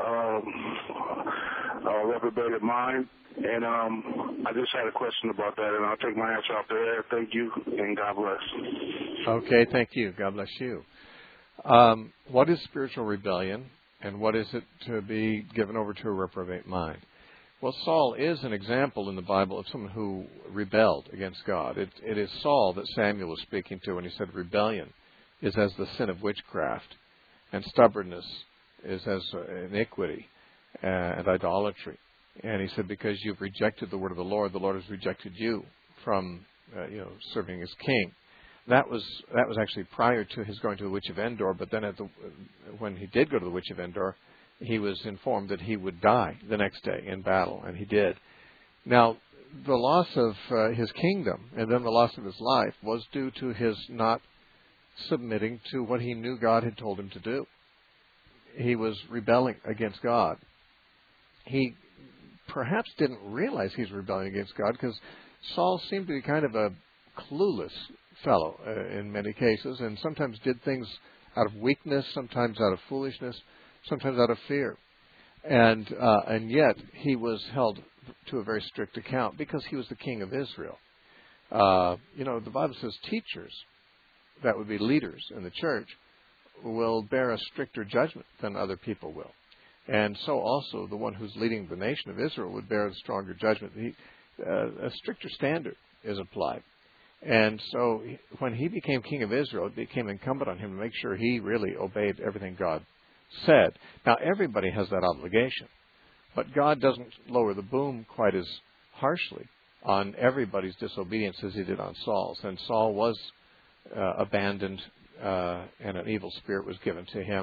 um, uh, reprobated mind? And um, I just had a question about that, and I'll take my answer off the air. Thank you, and God bless. Okay, thank you. God bless you. Um, what is spiritual rebellion, and what is it to be given over to a reprobate mind? Well, Saul is an example in the Bible of someone who rebelled against God. It, it is Saul that Samuel was speaking to when he said rebellion is as the sin of witchcraft, and stubbornness is as iniquity and idolatry. And he said, because you've rejected the word of the Lord, the Lord has rejected you from uh, you know, serving as king. That was that was actually prior to his going to the Witch of Endor, but then at the, when he did go to the Witch of Endor, he was informed that he would die the next day in battle, and he did. Now, the loss of uh, his kingdom and then the loss of his life was due to his not submitting to what he knew God had told him to do. He was rebelling against God. He perhaps didn't realize he was rebelling against God because Saul seemed to be kind of a clueless fellow uh, in many cases, and sometimes did things out of weakness, sometimes out of foolishness, sometimes out of fear. And uh, and yet he was held to a very strict account because he was the king of Israel. Uh, you know, the Bible says teachers, that would be leaders in the church, will bear a stricter judgment than other people will. And so also the one who's leading the nation of Israel would bear a stronger judgment. He, uh, a stricter standard is applied. And so when he became king of Israel, it became incumbent on him to make sure he really obeyed everything God said. Now, everybody has that obligation, but God doesn't lower the boom quite as harshly on everybody's disobedience as he did on Saul's. And Saul was uh, abandoned, uh, and an evil spirit was given to him,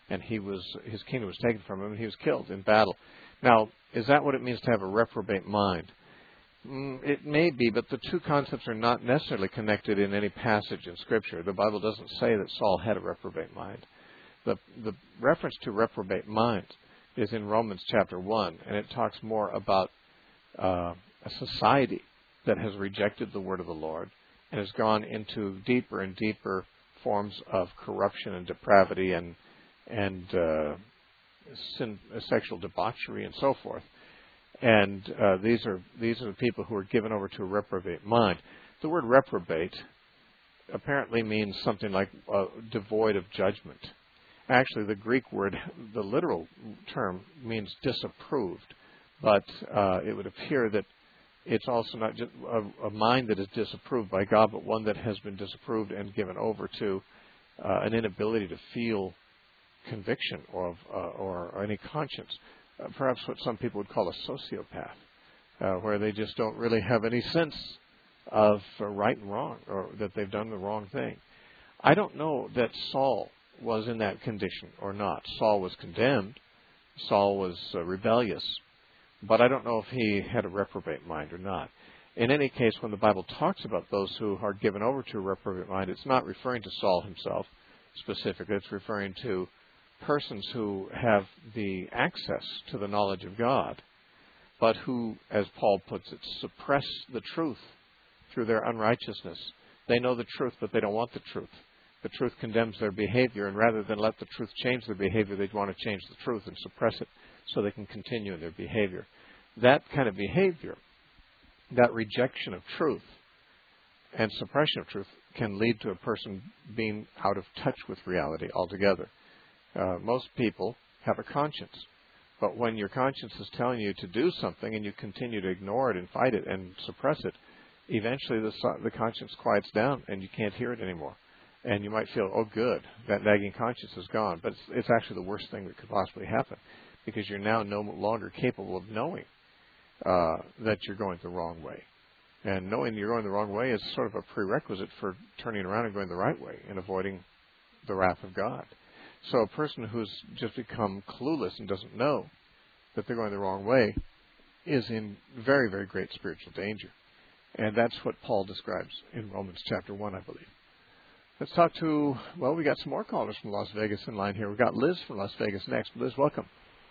and he was his kingdom was taken from him, and he was killed in battle. Now, is that what it means to have a reprobate mind? Mm, it may be, but the two concepts are not necessarily connected in any passage in Scripture. The Bible doesn't say that Saul had a reprobate mind. The the reference to reprobate mind is in Romans chapter one, and it talks more about uh, a society that has rejected the word of the Lord and has gone into deeper and deeper forms of corruption and depravity and and uh, sin, uh, sexual debauchery and so forth. And uh, these are these are the people who are given over to a reprobate mind. The word reprobate apparently means something like uh, devoid of judgment. Actually, the Greek word, the literal term, means disapproved, but uh, it would appear that it's also not just a, a mind that is disapproved by God, but one that has been disapproved and given over to uh, an inability to feel conviction or uh, or, or any conscience. Uh, perhaps what some people would call a sociopath, uh, where they just don't really have any sense of uh, right and wrong, or that they've done the wrong thing. I don't know that Saul was in that condition or not. Saul was condemned. Saul was uh, rebellious. But I don't know if he had a reprobate mind or not. In any case, when the Bible talks about those who are given over to a reprobate mind, it's not referring to Saul himself specifically. It's referring to persons who have the access to the knowledge of God, but who, as Paul puts it, suppress the truth through their unrighteousness. They know the truth, but they don't want the truth. The truth condemns their behavior, and rather than let the truth change their behavior, they want to change the truth and suppress it so they can continue in their behavior. That kind of behavior, that rejection of truth and suppression of truth, can lead to a person being out of touch with reality altogether. Uh, most people have a conscience, but when your conscience is telling you to do something and you continue to ignore it and fight it and suppress it, eventually the, the conscience quiets down and you can't hear it anymore. And you might feel, oh, good, that nagging conscience is gone. But it's, it's actually the worst thing that could possibly happen, because you're now no longer capable of knowing uh, that you're going the wrong way. And knowing you're going the wrong way is sort of a prerequisite for turning around and going the right way and avoiding the wrath of God. So a person who's just become clueless and doesn't know that they're going the wrong way is in very, very great spiritual danger. And that's what Paul describes in Romans chapter one, I believe. Let's talk to, well, we got some more callers from Las Vegas in line here. We've got Liz from Las Vegas next. Liz, welcome.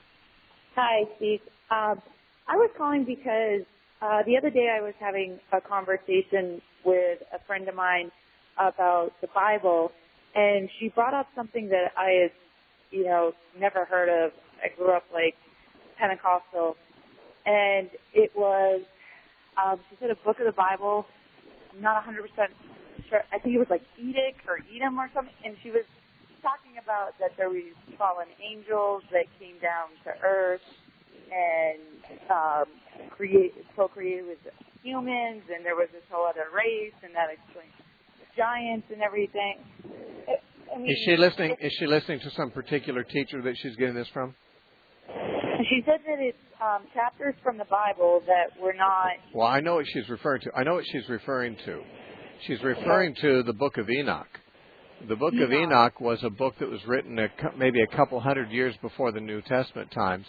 Hi, Steve. Um, I was calling because uh, the other day I was having a conversation with a friend of mine about the Bible, and she brought up something that I had, you know, never heard of. I grew up, like, Pentecostal, and it was, um, she said a book of the Bible. I'm not one hundred percent sure. I think it was like Edict or Edom or something, and she was talking about that there were fallen angels that came down to earth and um, create, procreated with humans, and there was this whole other race, and that explains giants and everything. I mean, is she listening? Is she listening to some particular teacher that she's getting this from? She said that it's um, chapters from the Bible that were not. Well, I know what she's referring to. I know what she's referring to. She's referring to the Book of Enoch. The Book Enoch. of Enoch was a book that was written a, maybe a couple hundred years before the New Testament times,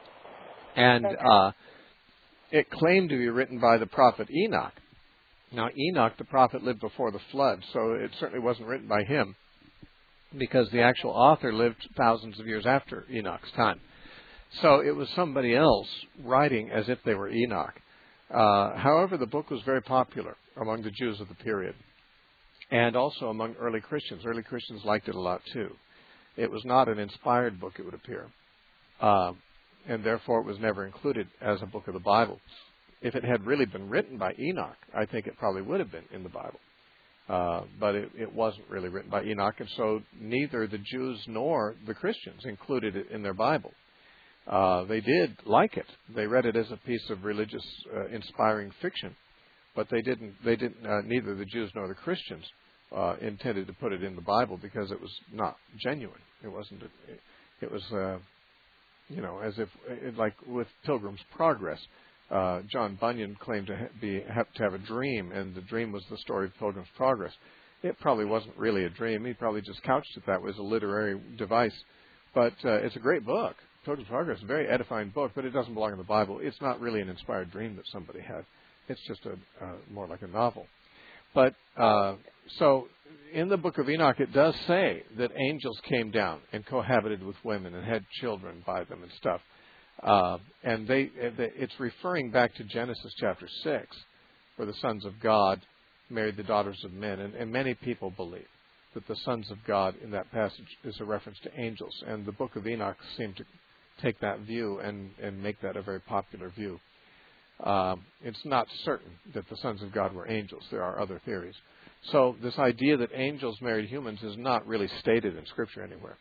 and uh, it claimed to be written by the prophet Enoch. Now, Enoch, the prophet, lived before the flood, so it certainly wasn't written by him, because the actual author lived thousands of years after Enoch's time. So it was somebody else writing as if they were Enoch. Uh, however, the book was very popular among the Jews of the period, and also among early Christians. Early Christians liked it a lot, too. It was not an inspired book, it would appear, uh, and therefore it was never included as a book of the Bible. If it had really been written by Enoch, I think it probably would have been in the Bible. Uh, but it, it wasn't really written by Enoch, and so neither the Jews nor the Christians included it in their Bible. Uh, they did like it. They read it as a piece of religious, uh, inspiring fiction, but they didn't. They didn't. Uh, neither the Jews nor the Christians uh, intended to put it in the Bible, because it was not genuine. It wasn't. A, it, it was, uh, you know, as if it, like with Pilgrim's Progress. Uh, John Bunyan claimed to ha- be have to have a dream, and the dream was the story of Pilgrim's Progress. It probably wasn't really a dream. He probably just couched it that way as a literary device but uh, it's a great book. Total Progress is a very edifying book, but it doesn't belong in the Bible. It's not really an inspired dream that somebody had. It's just a uh, more like a novel. But uh, so in the book of Enoch, it does say that angels came down and cohabited with women and had children by them and stuff. Uh, and they, they, it's referring back to Genesis chapter six, where the sons of God married the daughters of men. And, and many people believe that the sons of God in that passage is a reference to angels. And the book of Enoch seemed to take that view and, and make that a very popular view. Um, it's not certain that the sons of God were angels. There are other theories. So this idea that angels married humans is not really stated in Scripture anywhere.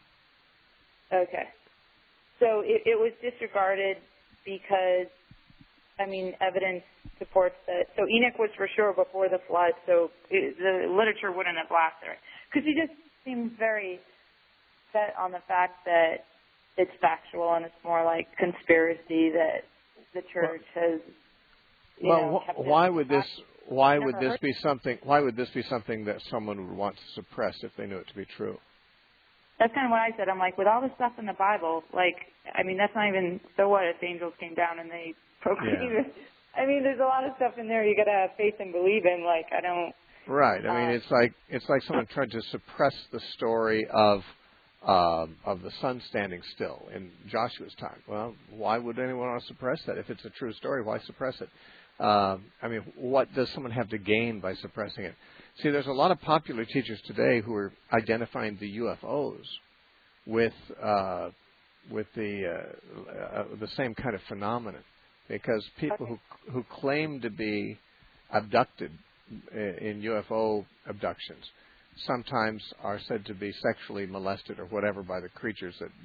Okay. So it, it was disregarded because, I mean, evidence supports that. So Enoch was for sure before the flood, so it, the literature wouldn't have lasted. Because he just seems very set on the fact that it's factual and it's more like conspiracy that the church well, has. You well, know, wh- why would this? Why would this heard. be something? Why would this be something that someone would want to suppress if they knew it to be true? That's kind of what I said. I'm like, with all the stuff in the Bible, like, I mean, that's not even. So what if angels came down and they proclaimed? Yeah. I mean, there's a lot of stuff in there you got to have faith and believe in. Like, I don't. Right. I mean, uh, it's like it's like someone tried to suppress the story of. Um, of the sun standing still in Joshua's time. Well, why would anyone want to suppress that? If it's a true story, why suppress it? Um, I mean, what does someone have to gain by suppressing it? See, there's a lot of popular teachers today who are identifying the U F Os with uh, with the uh, uh, the same kind of phenomenon, because people who who claim to be abducted in U F O abductions sometimes are said to be sexually molested or whatever by the creatures that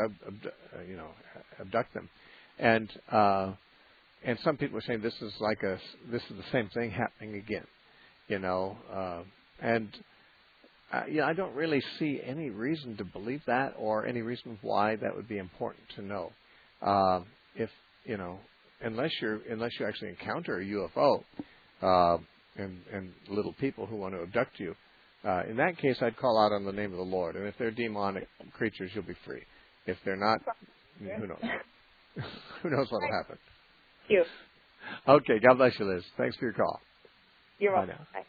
you know abduct them, and uh, and some people are saying this is like a this is the same thing happening again, you know, uh, and uh, you know I don't really see any reason to believe that or any reason why that would be important to know, uh, if you know unless you're unless you actually encounter a U F O uh, and and little people who want to abduct you. Uh, in that case, I'd call out on the name of the Lord. And if they're demonic creatures, you'll be free. If they're not, who knows? Who knows what will happen? Thank you. Okay, God bless you, Liz. Thanks for your call. You're welcome. Bye.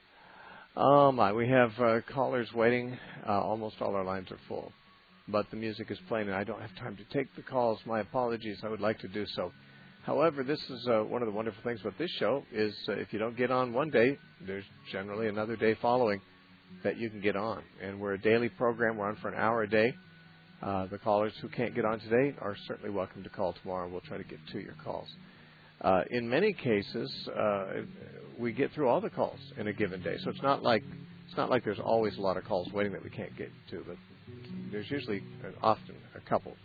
Oh, my. We have uh, callers waiting. Uh, almost all our lines are full. But the music is playing, and I don't have time to take the calls. My apologies. I would like to do so. However, this is uh, one of the wonderful things about this show is uh, if you don't get on one day, there's generally another day following that you can get on. And we're a daily program. We're on for an hour a day. Uh, the callers who can't get on today are certainly welcome to call tomorrow. We'll try to get to your calls. Uh, in many cases, uh, we get through all the calls in a given day. So it's not like it's not like there's always a lot of calls waiting that we can't get to, but there's usually uh, often a couple.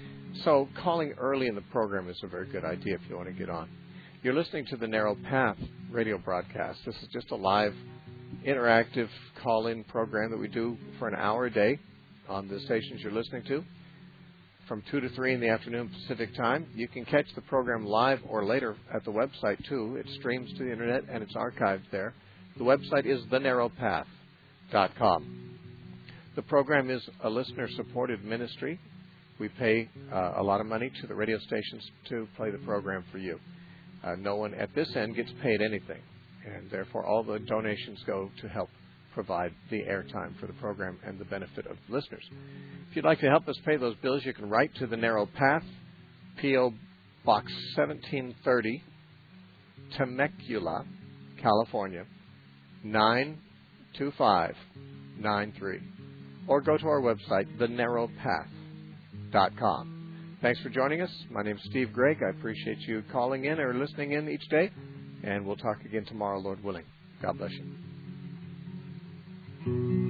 So calling early in the program is a very good idea if you want to get on. You're listening to the Narrow Path radio broadcast. This is just a live interactive call-in program that we do for an hour a day on the stations you're listening to from two to three in the afternoon Pacific time. You can catch the program live or later at the website, too. It streams to the Internet, and it's archived there. The website is the narrow path dot com. The program is a listener-supported ministry. We pay uh, a lot of money to the radio stations to play the program for you. Uh, no one at this end gets paid anything. And therefore, all the donations go to help provide the airtime for the program and the benefit of listeners. If you'd like to help us pay those bills, you can write to The Narrow Path, P O. Box seventeen thirty, Temecula, California, nine two five nine three. Or go to our website, the narrow path dot com. Thanks for joining us. My name is Steve Gregg. I appreciate you calling in or listening in each day. And we'll talk again tomorrow, Lord willing. God bless you.